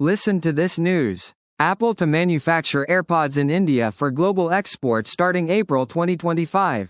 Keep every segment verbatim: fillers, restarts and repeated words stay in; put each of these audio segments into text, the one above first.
Listen to this news. Apple to manufacture AirPods in India for global export starting April twenty twenty-five.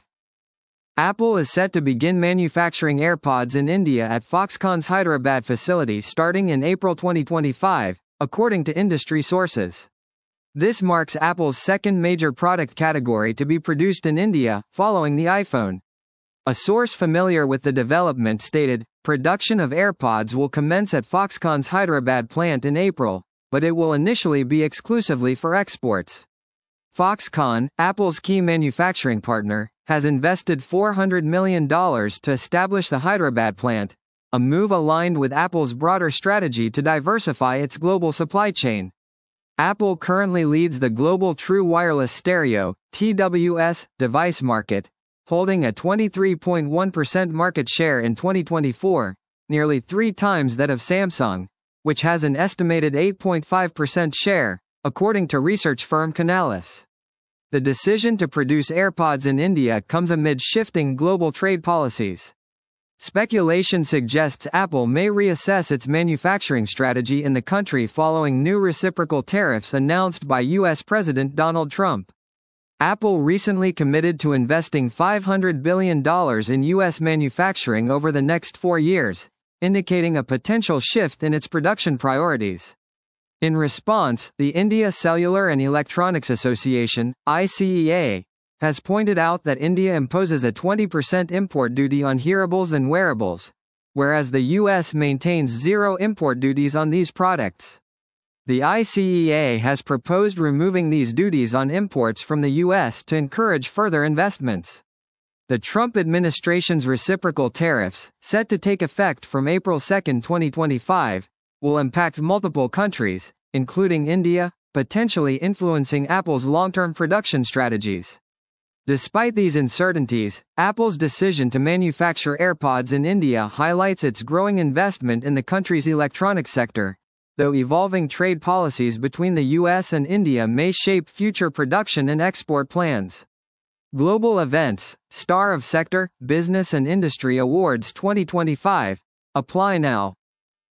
Apple is set to begin manufacturing AirPods in India at Foxconn's Hyderabad facility starting in April twenty twenty-five, according to industry sources. This marks Apple's second major product category to be produced in India, following the iPhone. A source familiar with the development stated, production of AirPods will commence at Foxconn's Hyderabad plant in April, but it will initially be exclusively for exports. Foxconn, Apple's key manufacturing partner, has invested four hundred million dollars to establish the Hyderabad plant, a move aligned with Apple's broader strategy to diversify its global supply chain. Apple currently leads the global true wireless stereo (T W S) device market, holding a twenty-three point one percent market share in twenty twenty-four, nearly three times that of Samsung, which has an estimated eight point five percent share, according to research firm Canalys. The decision to produce AirPods in India comes amid shifting global trade policies. Speculation suggests Apple may reassess its manufacturing strategy in the country following new reciprocal tariffs announced by U S President Donald Trump. Apple recently committed to investing five hundred billion dollars in U S manufacturing over the next four years, indicating a potential shift in its production priorities. In response, the India Cellular and Electronics Association, I C E A, has pointed out that India imposes a twenty percent import duty on hearables and wearables, whereas the U S maintains zero import duties on these products. The I C E A has proposed removing these duties on imports from the U S to encourage further investments. The Trump administration's reciprocal tariffs, set to take effect from April second, twenty twenty-five, will impact multiple countries, including India, potentially influencing Apple's long-term production strategies. Despite these uncertainties, Apple's decision to manufacture AirPods in India highlights its growing investment in the country's electronics sector, though evolving trade policies between the U S and India may shape future production and export plans. Global events, Star of Sector, Business and Industry Awards twenty twenty-five, apply now.